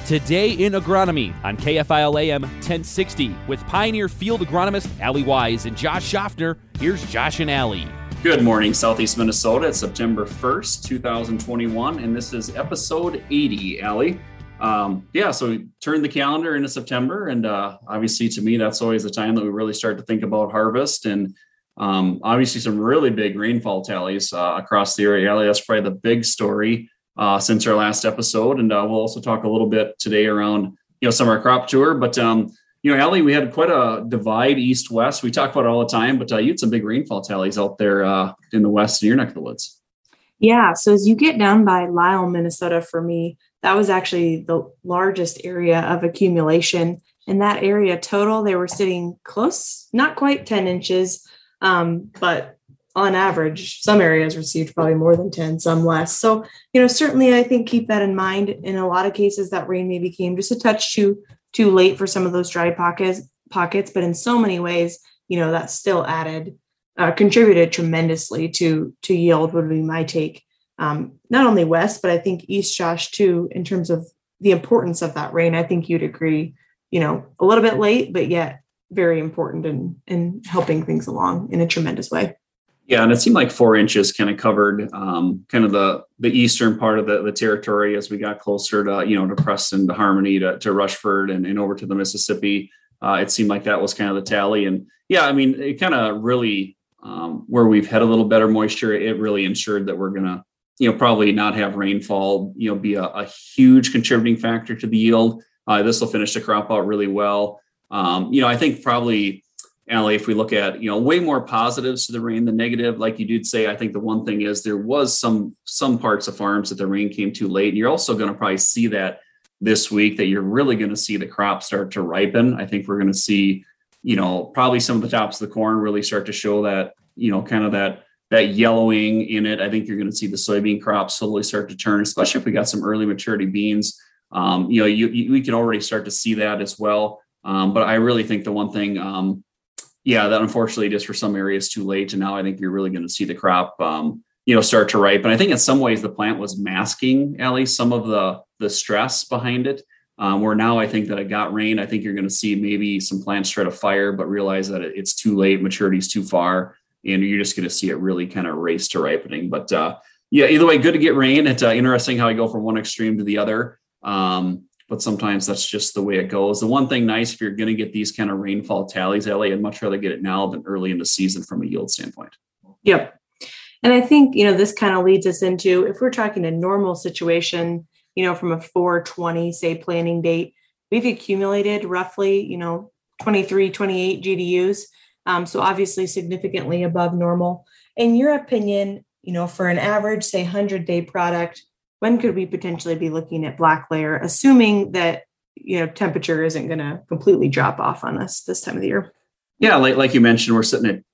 Today in Agronomy on KFIL AM 1060 with Pioneer Field Agronomist Allie Wise and Josh Schaffner. Here's Josh and Allie. Good morning, Southeast Minnesota. It's September 1st, 2021, and this is episode 80, Allie. So we turned the calendar into September, and obviously to me, that's always the time that we really start to think about harvest, and obviously some really big rainfall tallies across the area. Allie, that's probably the big story since our last episode, and we'll also talk a little bit today around some of our crop tour. But Allie, we had quite a divide east-west. We talk about it all the time, but you had some big rainfall tallies out there in the west in your neck of the woods. Yeah, so as you get down by Lisle, Minnesota, for me, that was actually the largest area of accumulation. In that area total, they were sitting close, not quite 10 inches, but on average, some areas received probably more than 10, some less. So, certainly I think keep that in mind. In a lot of cases, that rain maybe came just a touch too late for some of those dry pockets, but in so many ways, that still contributed tremendously to yield would be my take. Not only west, but I think east, Josh, too, in terms of the importance of that rain. I think you'd agree, a little bit late, but yet very important in helping things along in a tremendous way. Yeah, and it seemed like 4 inches kind of covered kind of the eastern part of the territory as we got closer to, to Preston, to Harmony, to Rushford and over to the Mississippi. It seemed like that was kind of the tally. And yeah, I mean, it kind of really, where we've had a little better moisture, it really ensured that we're going to, probably not have rainfall, be a huge contributing factor to the yield. This will finish the crop out really well. I think probably, Allie, if we look at, way more positives to the rain than negative, like you did say, I think the one thing is there was some parts of farms that the rain came too late. And you're also going to probably see that this week, that you're really going to see the crop start to ripen. I think we're going to see, probably some of the tops of the corn really start to show that, kind of that yellowing in it. I think you're going to see the soybean crop slowly start to turn, especially if we got some early maturity beans. We can already start to see that as well. But I really think the one thing, that unfortunately just for some areas too late. And now I think you're really going to see the crop, start to ripen. I think in some ways the plant was masking, Allie, some of the stress behind it. Where now I think that it got rain. I think you're going to see maybe some plants try to fire, but realize that it's too late, maturity is too far, and you're just going to see it really kind of race to ripening. But either way, good to get rain. It's interesting how I go from one extreme to the other. But sometimes that's just the way it goes. The one thing nice, if you're going to get these kind of rainfall tallies, Ellie, I'd much rather get it now than early in the season from a yield standpoint. Yep. And I think, this kind of leads us into, if we're talking a normal situation, from a 4/20, say, planting date, we've accumulated roughly, 23, 28 GDUs. So obviously significantly above normal. In your opinion, for an average, say, 100-day product, when could we potentially be looking at black layer, assuming that, temperature isn't going to completely drop off on us this time of the year? Yeah, like you mentioned, we're sitting at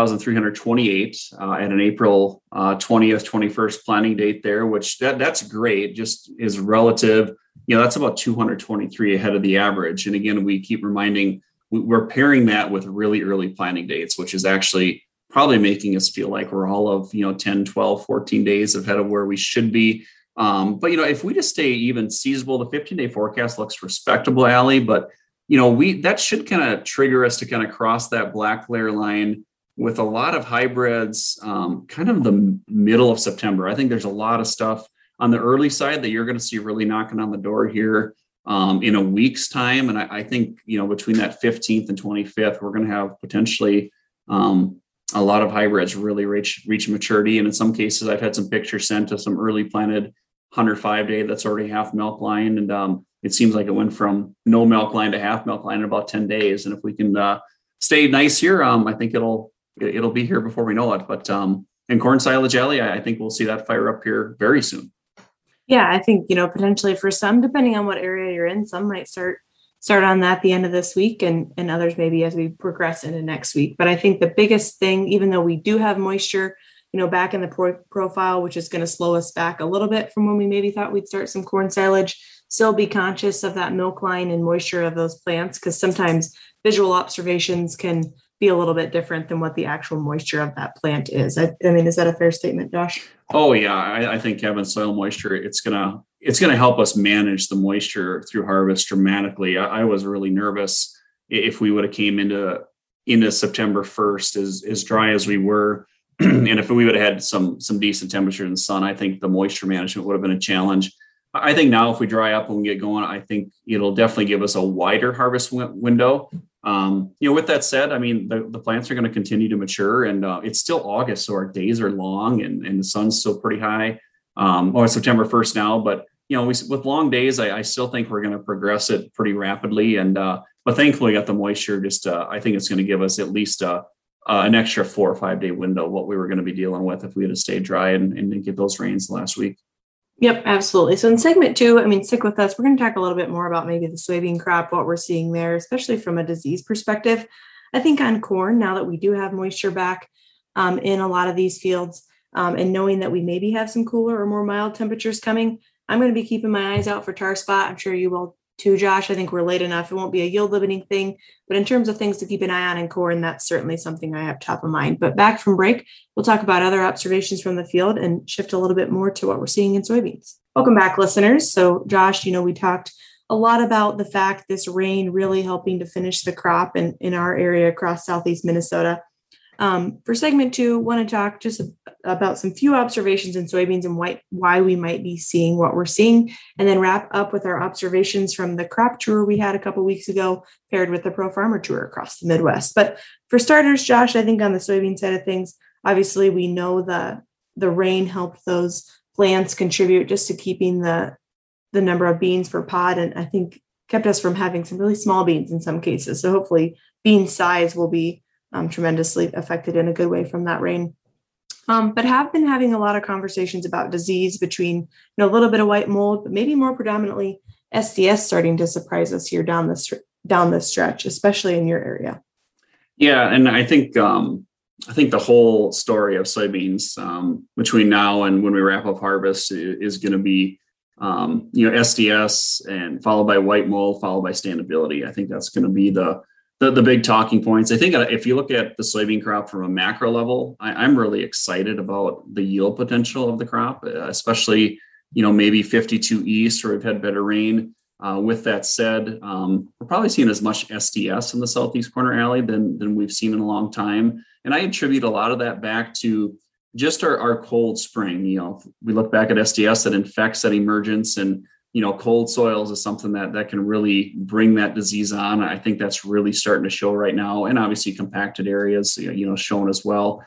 2,328 at an April 20th, 21st planting date there, which that's great, just is relative. That's about 223 ahead of the average. And again, we keep reminding, we're pairing that with really early planting dates, which is actually probably making us feel like we're all of, 10, 12, 14 days ahead of where we should be. But if we just stay even seasonable, the 15-day forecast looks respectable, Allie, but that should kind of trigger us to kind of cross that black layer line with a lot of hybrids, kind of the middle of September. I think there's a lot of stuff on the early side that you're going to see really knocking on the door here in a week's time. And I think, between that 15th and 25th, we're going to have potentially a lot of hybrids really reach maturity. And in some cases, I've had some pictures sent to some early planted 105-day that's already half milk line. And it seems like it went from no milk line to half milk line in about 10 days. And if we can stay nice here, I think it'll be here before we know it. But in corn silage, Allie, I think we'll see that fire up here very soon. Yeah, I think, potentially for some, depending on what area you're in, some might start on that at the end of this week and others maybe as we progress into next week. But I think the biggest thing, even though we do have moisture, back in the profile, which is going to slow us back a little bit from when we maybe thought we'd start some corn silage, still be conscious of that milk line and moisture of those plants, because sometimes visual observations can be a little bit different than what the actual moisture of that plant is. I mean, is that a fair statement, Josh? Oh yeah. I think having soil moisture, it's going to help us manage the moisture through harvest dramatically. I was really nervous if we would have came into September 1st as dry as we were. And if we would have had some decent temperature in the sun, I think the moisture management would have been a challenge. I think now if we dry up and we get going, I think it'll definitely give us a wider harvest window. With that said, I mean, the plants are going to continue to mature, and it's still August, so our days are long and the sun's still pretty high. It's September 1st now, but with long days, I still think we're going to progress it pretty rapidly. And but thankfully, got the moisture. I think it's going to give us at least an extra 4 or 5 day window what we were going to be dealing with if we had to stay dry and didn't get those rains last week. Yep, absolutely. So in segment 2, stick with us. We're going to talk a little bit more about maybe the soybean crop, what we're seeing there, especially from a disease perspective. I think on corn, now that we do have moisture back in a lot of these fields, and knowing that we maybe have some cooler or more mild temperatures coming, I'm going to be keeping my eyes out for tar spot. I'm sure you will too, Josh. I think we're late enough. It won't be a yield limiting thing, but in terms of things to keep an eye on in corn, that's certainly something I have top of mind. But back from break, we'll talk about other observations from the field and shift a little bit more to what we're seeing in soybeans. Welcome back, listeners. So Josh, we talked a lot about the fact this rain really helping to finish the crop in our area across Southeast Minnesota. For segment 2, want to talk just about some few observations in soybeans and why we might be seeing what we're seeing, and then wrap up with our observations from the crop tour we had a couple weeks ago, paired with the Pro Farmer Tour across the Midwest. But for starters, Josh, I think on the soybean side of things, obviously we know the rain helped those plants contribute just to keeping the number of beans per pod, and I think kept us from having some really small beans in some cases. So hopefully bean size will be tremendously affected in a good way from that rain. But have been having a lot of conversations about disease between a little bit of white mold, but maybe more predominantly SDS starting to surprise us here down this stretch, especially in your area. Yeah, and I think the whole story of soybeans between now and when we wrap up harvest is going to be SDS and followed by white mold, followed by standability. I think that's going to be the big talking points. I think if you look at the soybean crop from a macro level, I'm really excited about the yield potential of the crop, especially, maybe 52 East where we've had better rain. With that said, we're probably seeing as much SDS in the southeast corner alley than we've seen in a long time. And I attribute a lot of that back to just our cold spring. We look back at SDS that infects at emergence, and cold soils is something that can really bring that disease on. I think that's really starting to show right now, and obviously compacted areas, shown as well.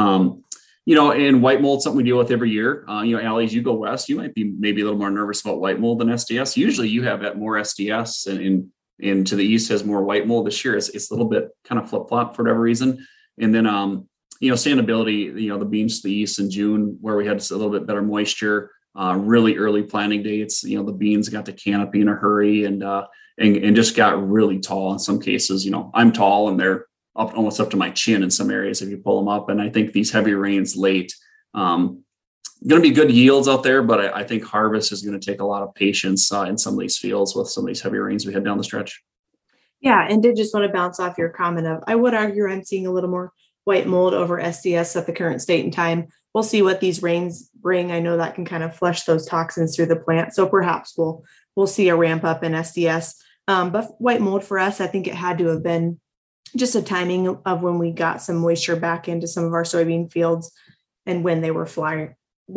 And white mold, something we deal with every year. Allie, as you go west, you might be maybe a little more nervous about white mold than SDS. Usually you have more SDS, and to the east has more white mold. This year it's a little bit kind of flip flop for whatever reason. And then standability, the beans to the east in June where we had a little bit better moisture. Really early planting dates, the beans got to canopy in a hurry and just got really tall in some cases. I'm tall and they're almost up to my chin in some areas if you pull them up. And I think these heavy rains late, going to be good yields out there, but I think harvest is going to take a lot of patience in some of these fields with some of these heavy rains we had down the stretch. Yeah, and did just want to bounce off your comment of, I would argue I'm seeing a little more white mold over SDS at the current state and time. We'll see what these rains bring. I know that can kind of flush those toxins through the plant. So perhaps we'll see a ramp up in SDS. But white mold for us, I think it had to have been just a timing of when we got some moisture back into some of our soybean fields and when they were flowering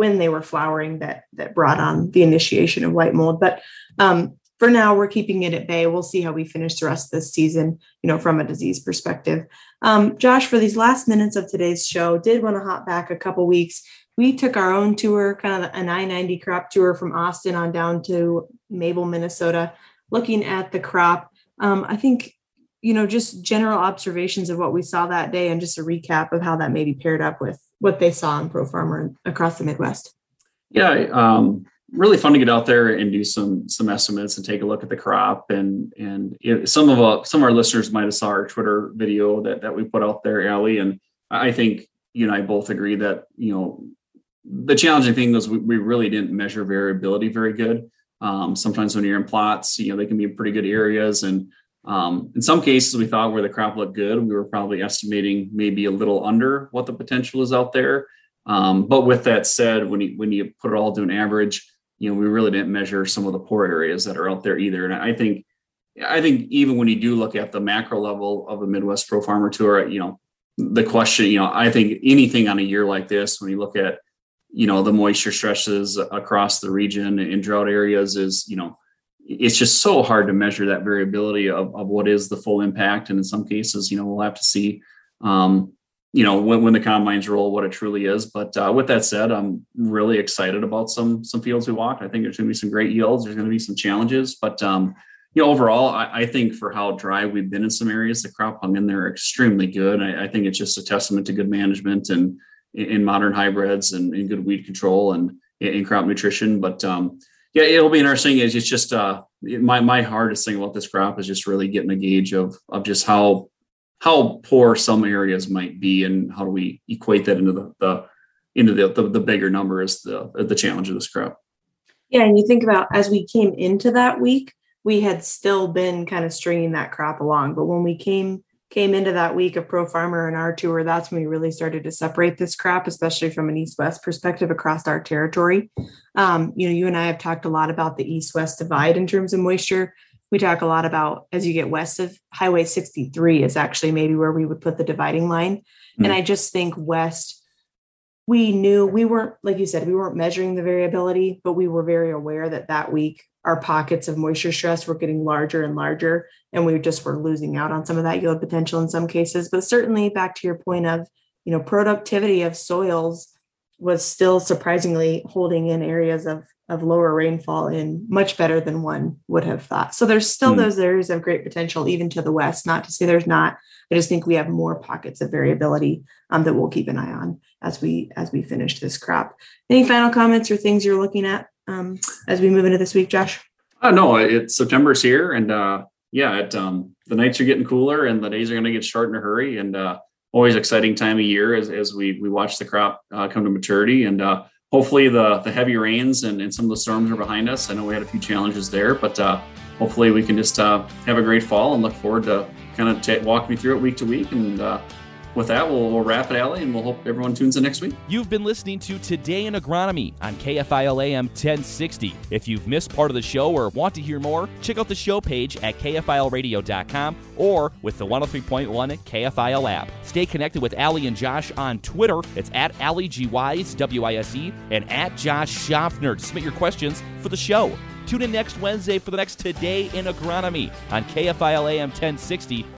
that brought on the initiation of white mold. But for now, we're keeping it at bay. We'll see how we finish the rest of this season, from a disease perspective. Josh, for these last minutes of today's show, did want to hop back a couple weeks. We took our own tour, kind of an I-90 crop tour from Austin on down to Mabel, Minnesota, looking at the crop. I think, just general observations of what we saw that day and just a recap of how that maybe paired up with what they saw in Pro Farmer across the Midwest. Yeah, really fun to get out there and do some estimates and take a look at the crop. And some of our listeners might have saw our Twitter video that we put out there, Allie. And I think you and I both agree that, the challenging thing was we really didn't measure variability very good. Sometimes when you're in plots, they can be in pretty good areas. And in some cases we thought where the crop looked good, we were probably estimating maybe a little under what the potential is out there. But with that said, when you put it all to an average, we really didn't measure some of the poor areas that are out there either. And I think even when you do look at the macro level of the Midwest Pro Farmer Tour, the question, I think anything on a year like this, when you look at, the moisture stresses across the region in drought areas is, it's just so hard to measure that variability of what is the full impact. And in some cases, we'll have to see, when the combines roll, what it truly is. But with that said, I'm really excited about some fields we walked. I think there's going to be some great yields. There's going to be some challenges, but overall, I think for how dry we've been in some areas, the crop hung in there extremely good. I think it's just a testament to good management and in modern hybrids and in good weed control and in crop nutrition. But it'll be interesting. It's just my hardest thing about this crop is just really getting a gauge of just how poor some areas might be and how do we equate that into the bigger number is the challenge of this crop. Yeah, and you think about as we came into that week, we had still been kind of stringing that crop along, but when we came into that week of Pro Farmer and our tour, that's when we really started to separate this crop, especially from an east-west perspective across our territory. You and I have talked a lot about the east-west divide in terms of moisture. We talk a lot about as you get west of Highway 63 is actually maybe where we would put the dividing line. Mm-hmm. And I just think west, we knew we weren't, like you said, we weren't measuring the variability, but we were very aware that week our pockets of moisture stress were getting larger and larger, and we just were losing out on some of that yield potential in some cases. But certainly back to your point of, productivity of soils was still surprisingly holding in areas of lower rainfall in much better than one would have thought. So there's still those areas of great potential, even to the west, not to say there's not. I just think we have more pockets of variability that we'll keep an eye on as we finish this crop. Any final comments or things you're looking at as we move into this week, Josh? No, September's here, and the nights are getting cooler and the days are going to get short in a hurry, and always exciting time of year as we watch the crop come to maturity, and hopefully the heavy rains and some of the storms are behind us. I know we had a few challenges there, but hopefully we can just have a great fall and look forward to kind of walk me through it week to week. And with that, we'll wrap it, Allie, and we'll hope everyone tunes in next week. You've been listening to Today in Agronomy on KFIL AM 1060. If you've missed part of the show or want to hear more, check out the show page at KFILradio.com or with the 103.1 KFIL app. Stay connected with Allie and Josh on Twitter. It's at AllieGWise, WISE, and at Josh Schaffner to submit your questions for the show. Tune in next Wednesday for the next Today in Agronomy on KFIL AM 1060.